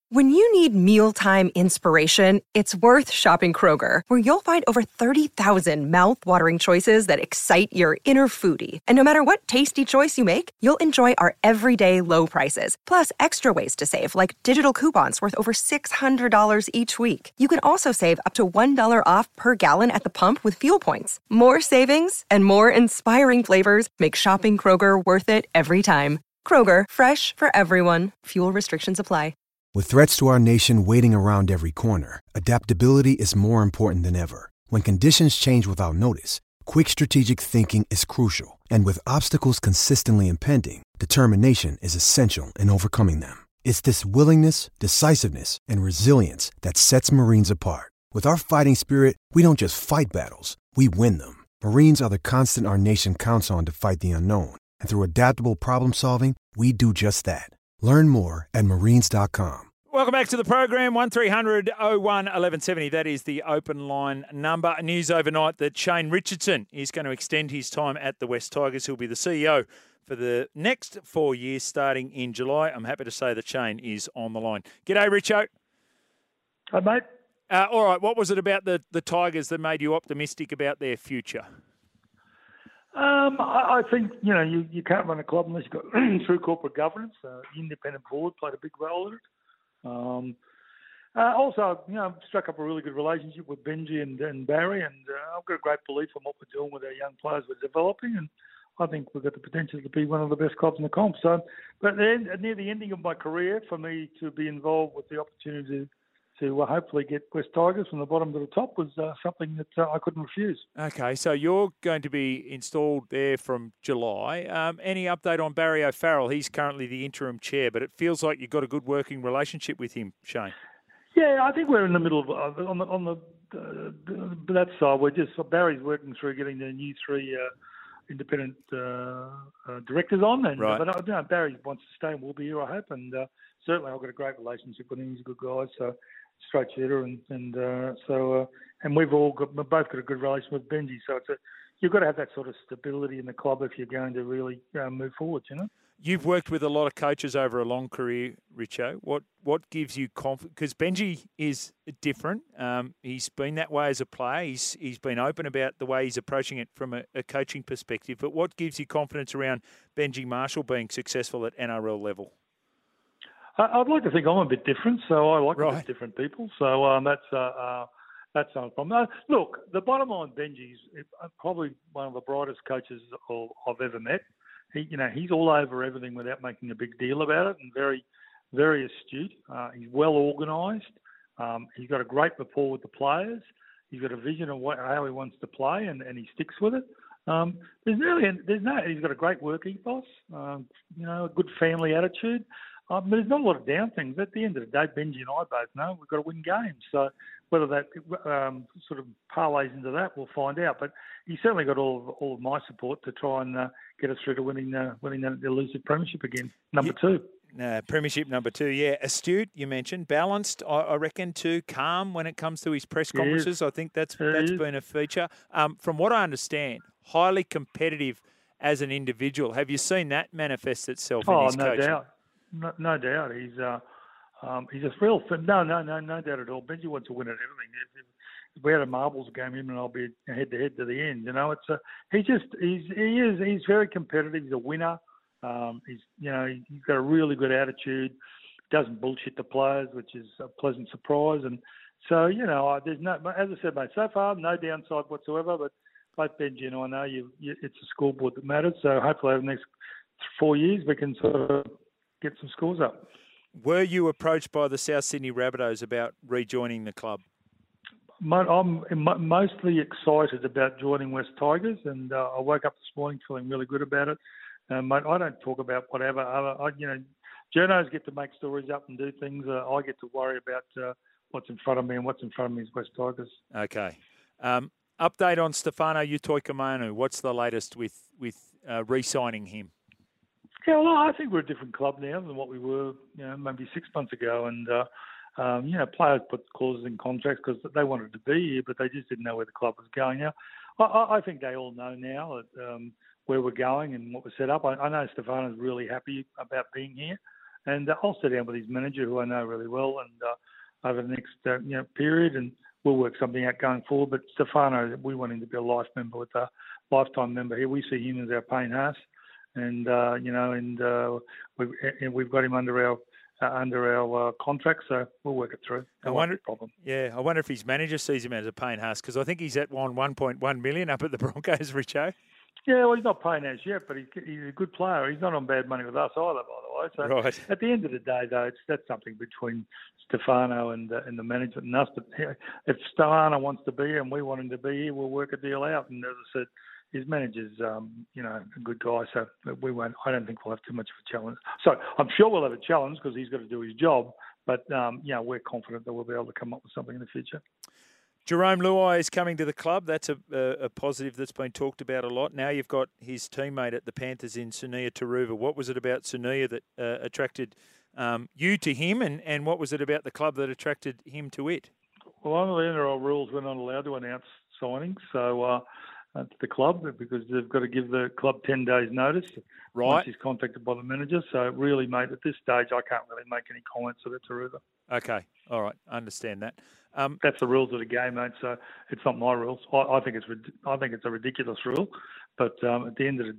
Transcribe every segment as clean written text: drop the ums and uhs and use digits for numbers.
When you need mealtime inspiration, it's worth shopping Kroger, where you'll find over 30,000 mouth-watering choices that excite your inner foodie. And no matter what tasty choice you make, you'll enjoy our everyday low prices, plus extra ways to save, like digital coupons worth over $600 each week. You can also save up to $1 off per gallon at the pump with fuel points. More savings and more inspiring flavors make shopping Kroger worth it every time. Kroger, fresh for everyone. Fuel restrictions apply. With threats to our nation waiting around every corner, adaptability is more important than ever. When conditions change without notice, quick strategic thinking is crucial. And with obstacles consistently impending, determination is essential in overcoming them. It's this willingness, decisiveness, and resilience that sets Marines apart. With our fighting spirit, we don't just fight battles, we win them. Marines are the constant our nation counts on to fight the unknown. And through adaptable problem solving, we do just that. Learn more at marines.com. Welcome back to the program, 1300 01 1170. That is the open line number. News overnight that Shane Richardson is going to extend his time at the West Tigers. He'll be the CEO for the next 4 years starting in July. I'm happy to say that Shane is on the line. G'day, Richo. Hi, mate. All right, what was it about the Tigers that made you optimistic about their future? I think, you can't run a club unless you've got true corporate governance. The independent board played a big role in it. Also, struck up a really good relationship with Benji and Barry, and I've got a great belief in what we're doing with our young players we're developing, and I think we've got the potential to be one of the best clubs in the comp. So, but then near the ending of my career, for me to be involved with the opportunity to hopefully get West Tigers from the bottom to the top was something that I couldn't refuse. Okay, so you're going to be installed there from July. Any update on Barry O'Farrell? He's currently the interim chair, but it feels like you've got a good working relationship with him, Shane. Yeah, I think we're in the middle of on that side. We're just Barry's working through getting the new three independent directors on, and right. But Barry wants to stay and will be here, I hope, and certainly I've got a great relationship with him. He's a good guy, so straight shooter, and we've both got a good relationship with Benji. So you've got to have that sort of stability in the club if you're going to really move forward. You've worked with a lot of coaches over a long career, Richo. What gives you confidence? Because Benji is different. He's been that way as a player. He's been open about the way he's approaching it from a coaching perspective. But what gives you confidence around Benji Marshall being successful at NRL level? I'd like to think I'm a bit different, so I like to meet different people. So that's not a problem. Look, the bottom line, Benji's probably one of the brightest coaches I've ever met. He's all over everything without making a big deal about it, and very, very astute. He's well organised. He's got a great rapport with the players. He's got a vision of how he wants to play, and he sticks with it. He's got a great work ethos. A good family attitude. There's not a lot of down things. At the end of the day, Benji and I both know we've got to win games. So whether that sort of parlays into that, we'll find out. But he's certainly got all of my support to try and get us through to winning that elusive premiership again. Number two. Premiership number 2, yeah. Astute, you mentioned. Balanced, I reckon, too. Calm when it comes to his press conferences. I think that's been a feature. From what I understand, highly competitive as an individual. Have you seen that manifest itself in his coaching? Doubt. No doubt. He's a thrill. No doubt at all. Benji wants to win at everything. If we had a marbles game, him and I'll be head to head to the end. He's very competitive. He's a winner. He's got a really good attitude. Doesn't bullshit the players, which is a pleasant surprise. And so there's no, as I said, mate, so far no downside whatsoever. But both Benji and I know it's a scoreboard that matters. So hopefully over the next 4 years we can sort of get some scores up. Were you approached by the South Sydney Rabbitohs about rejoining the club? I'm mostly excited about joining West Tigers, and I woke up this morning feeling really good about it. Mate, I don't talk about whatever. Journos get to make stories up and do things. I get to worry about what's in front of me, and what's in front of me is West Tigers. Okay. Update on Stefano Utoikamanu. What's the latest with re-signing him? Yeah, well, I think we're a different club now than what we were, maybe 6 months ago. And, players put clauses in contracts because they wanted to be here, but they just didn't know where the club was going. Now, I think they all know now that, where we're going and what we're set up. I know Stefano's really happy about being here. And I'll sit down with his manager, who I know really well, and over the next period, and we'll work something out going forward. But Stefano, we want him to be a lifetime member here. We see him as our Payne Haas, and we've got him under our contract, so we'll work it through. I wonder if his manager sees him as a Payne Haas, because I think he's at $1.1 million up at the Broncos, Richo. Yeah, well, he's not Payne Haas yet, but he's a good player. He's not on bad money with us either, by the way. So right. At the end of the day, though, that's something between Stefano and the management and us. But if Stefano wants to be here and we want him to be here, we'll work a deal out. And as I said, his manager's, a good guy, so we won't. I don't think we'll have too much of a challenge. So I'm sure we'll have a challenge because he's got to do his job. But we're confident that we'll be able to come up with something in the future. Jerome Luai is coming to the club. That's a positive that's been talked about a lot. Now you've got his teammate at the Panthers in Sunia Turuva. What was it about Sunia that attracted you to him, and what was it about the club that attracted him to it? Well, under the NRL rules, we're not allowed to announce signings, so to the club, because they've got to give the club 10 days notice once he's contacted by the manager. So really, mate, at this stage, I can't really make any comments about Turuva. Okay, all right, I understand that. That's the rules of the game, mate. So it's not my rules. I think it's a ridiculous rule, but at the end of the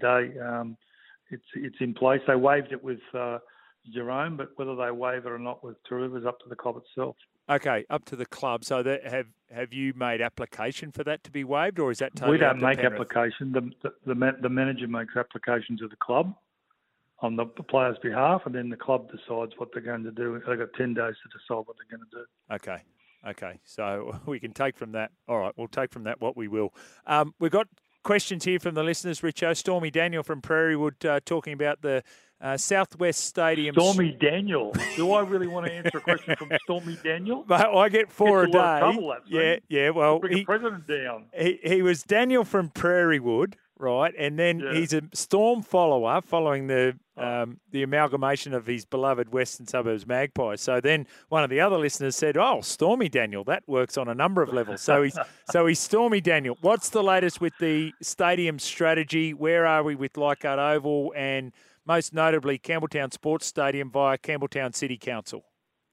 day, it's in place. They waived it with Jerome, but whether they waive it or not with Turuva is up to the club itself. Okay, up to the club. So have you made application for that to be waived, or is that totally we don't make Penrith? application. The manager makes application to the club on the player's behalf, and then the club decides what they're going to do. They've got 10 days to decide what they're going to do. Okay. So we can take from that. All right, we'll take from that what we will. We've got questions here from the listeners, Richo. Stormy Daniel from Prairiewood talking about the Southwest Stadium. Stormy Daniel. Do I really want to answer a question from Stormy Daniel? But I get 4 a day. Trouble, yeah. Well, bring the president down. He was Daniel from Prairiewood, right? And then he's a Storm follower, following the amalgamation of his beloved Western Suburbs Magpies. So then one of the other listeners said, "Oh, Stormy Daniel, that works on a number of levels." So he's Stormy Daniel. What's the latest with the stadium strategy? Where are we with Leichhardt Oval and most notably Campbelltown Sports Stadium via Campbelltown City Council?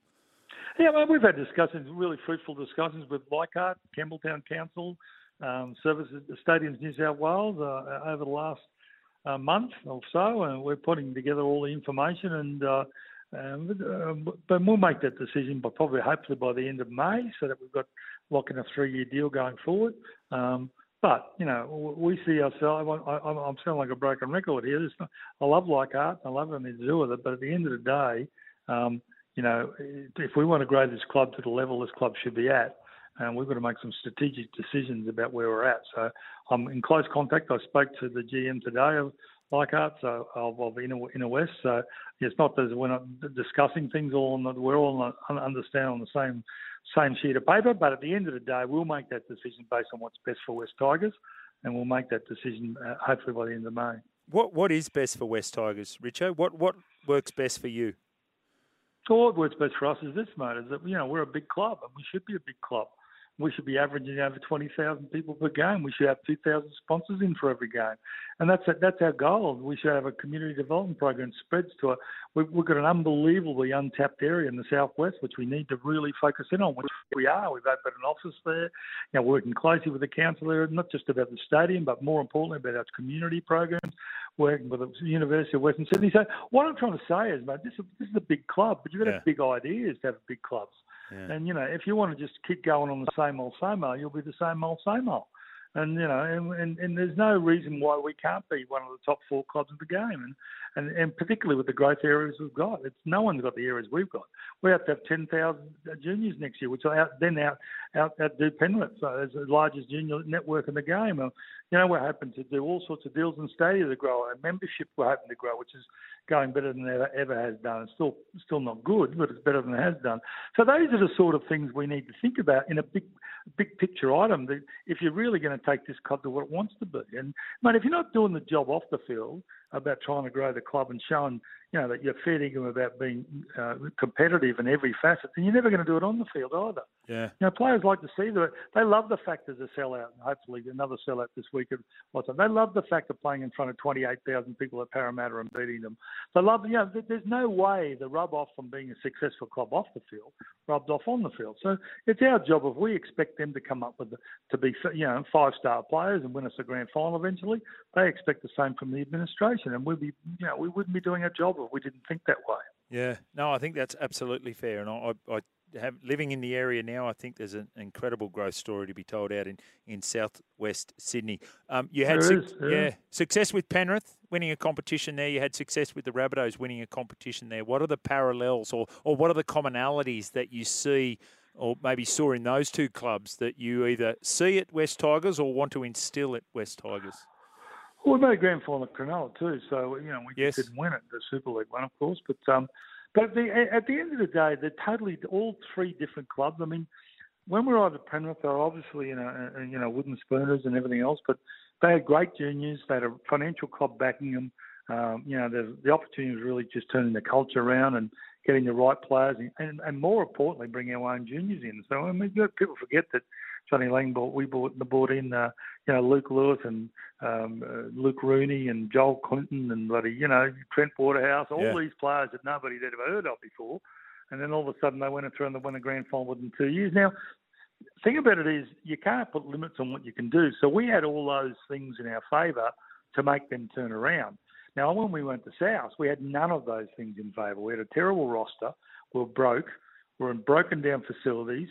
Yeah, well, we've had discussions, really fruitful discussions with Leichhardt, Campbelltown Council, Services, Stadiums New South Wales over the last month or so, and we're putting together all the information, but we'll make that decision hopefully by the end of May, so that we've got locking a 3-year deal going forward. But, we see ourselves, I'm sounding like a broken record here. I love Leichhardt, I love everything to do with it, but at the end of the day, if we want to grow this club to the level this club should be at, we've got to make some strategic decisions about where we're at. So I'm in close contact. I spoke to the GM today of Leichhardt, so of Inner West. So it's not that we're not discussing things we're all understand on the same sheet of paper. But at the end of the day, we'll make that decision based on what's best for West Tigers, and we'll make that decision hopefully by the end of May. What is best for West Tigers, Richo? What works best for you? Well, what works best for us is this, mate, is that we're a big club, and we should be a big club. We should be averaging over 20,000 people per game. We should have 2,000 sponsors in for every game. And that's our goal. We should have a community development program spreads to it. We've got an unbelievably untapped area in the southwest, which we need to really focus in on, which we are. We've opened an office there, working closely with the council there, not just about the stadium, but more importantly about our community programs, working with the University of Western Sydney. So what I'm trying to say is, mate, this is a big club, but you've got to have big ideas to have big clubs. Yeah. And, if you want to just keep going on the same old, you'll be the same old. And, and there's no reason why we can't be one of the top 4 clubs of the game. And particularly with the growth areas we've got. No one's got the areas we've got. We have to have 10,000 juniors next year, which will outdo Penrith. So there's the largest junior network in the game. We're hoping to do all sorts of deals in stadia to grow. Our membership we're hoping to grow, which is going better than it ever has done. It's still not good, but it's better than it has done. So those are the sort of things we need to think about in a big picture item, that if you're really going to take this club to what it wants to be. And, mate, if you're not doing the job off the field about trying to grow the club and showing, that you're fair dinkum about being competitive in every facet, then you're never going to do it on the field either. Yeah. Players like to see that. They love the fact there's a sellout, and hopefully another sellout this week. They love the fact of playing in front of 28,000 people at Parramatta and beating them. They love, there's no way the rub off from being a successful club off the field rubbed off on the field. So it's our job, if we expect them to come up with, to be, 5-star players and win us a grand final eventually, they expect the same from the administration. And we wouldn't be doing our job if we didn't think that way. Yeah, no, I think that's absolutely fair. And I living in the area now, I think there's an incredible growth story to be told out in southwest Sydney. You had success with Penrith winning a competition there. You had success with the Rabbitohs winning a competition there. What are the parallels or what are the commonalities that you see or maybe saw in those two clubs that you either see at West Tigers or want to instill at West Tigers? Well, we made a grand final at Cronulla too, so we just didn't win it, the Super League one, of course. But at the end of the day, they're totally all three different clubs. I mean, when we were at Penrith, they were obviously wooden spooners and everything else, but they had great juniors. They had a financial club backing them. The opportunity was really just turning the culture around and getting the right players, and more importantly, bringing our own juniors in. So I mean, people forget that Johnny Lang brought in Luke Lewis and Luke Rooney and Joel Clinton and Trent Waterhouse, all these players that nobody had ever heard of before. And then all of a sudden they went through and they won a grand final within 2 years. Now, the thing about it is you can't put limits on what you can do. So we had all those things in our favour to make them turn around. Now, when we went to South, we had none of those things in favour. We had a terrible roster. We were broke. We were in broken down facilities.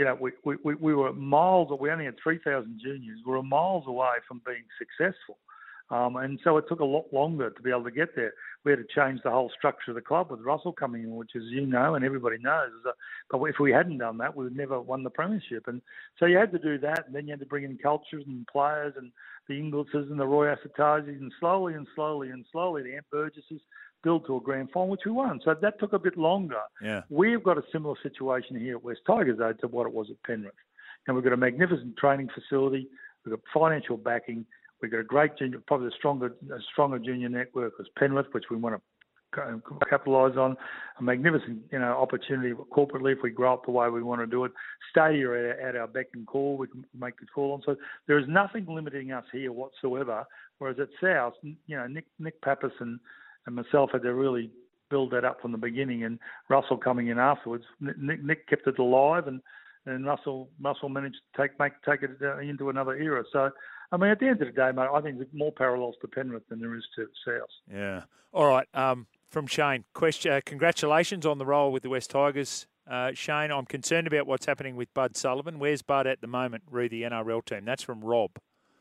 We were miles. We only had 3,000 juniors. We were miles away from being successful, and so it took a lot longer to be able to get there. We had to change the whole structure of the club with Russell coming in, which, as you know, and everybody knows. But if we hadn't done that, we would never won the premiership. And so you had to do that, and then you had to bring in cultures and players and the Ingleses and the Roy Asatasis, and slowly, the Ant Burgesses build to a grand final, which we won. So that took a bit longer. Yeah. We've got a similar situation here at West Tigers, though, to what it was at Penrith. And we've got a magnificent training facility. We've got financial backing. We've got a great junior, probably a stronger junior network as Penrith, which we want to capitalise on. A magnificent, opportunity corporately if we grow up the way we want to do it. Stadia at our beck and call, we can make the call on. So there is nothing limiting us here whatsoever. Whereas at South, Nick Pappas and myself had to really build that up from the beginning, and Russell coming in afterwards. Nick kept it alive, and Russell managed to take it into another era. So, I mean, at the end of the day, mate, I think there's more parallels to Penrith than there is to South. Yeah. All right. From Shane, congratulations on the role with the West Tigers. Shane, I'm concerned about what's happening with Bud Sullivan. Where's Bud at the moment, the NRL team? That's from Rob.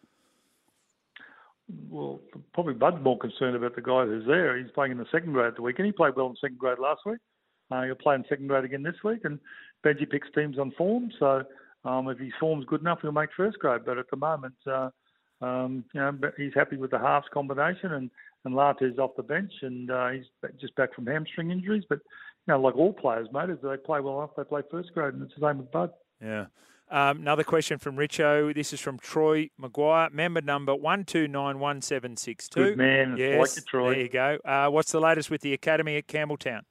Well, probably Bud's more concerned about the guy who's there. He's playing in the second grade at the weekend. He played well in second grade last week. He'll play in second grade again this week. And Benji picks teams on form. So if his form's good enough, he'll make first grade. But at the moment, he's happy with the halves combination. And Latu's off the bench. And he's just back from hamstring injuries. But, like all players, mate, if they play well enough, they play first grade. And it's the same with Bud. Yeah. Another question from Richo. This is from Troy Maguire, member number 1291762. Good man. Yes, like it, Troy. There you go. What's the latest with the academy at Campbelltown?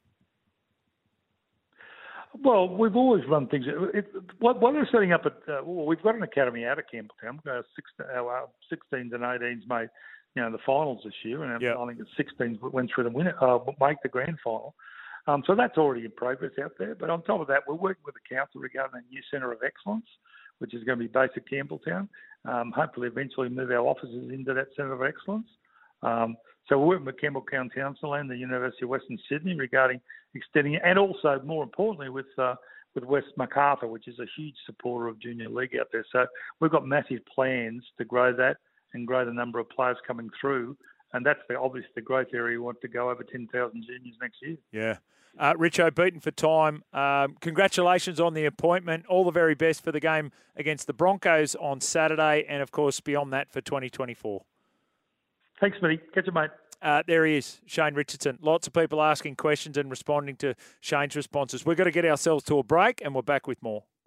Well, we've always run things. What they're setting up at, we've got an academy out of Campbelltown. Our 16s and 18s made, the finals this year, and I think the 16s went through the make the grand final. So that's already in progress out there. But on top of that, we're working with the council regarding a new centre of excellence, which is going to be based at Campbelltown. Hopefully, eventually move our offices into that centre of excellence. So we're working with Campbelltown Council and the University of Western Sydney regarding extending it, and also, more importantly, with West Macarthur, which is a huge supporter of Junior League out there. So we've got massive plans to grow that and grow the number of players coming through. And that's obviously the growth area we want to go over 10,000 juniors next year. Yeah. Richo, beaten for time. Congratulations on the appointment. All the very best for the game against the Broncos on Saturday, and, of course, beyond that for 2024. Thanks, Smitty. Catch you, mate. There he is, Shane Richardson. Lots of people asking questions and responding to Shane's responses. We've got to get ourselves to a break, and we're back with more.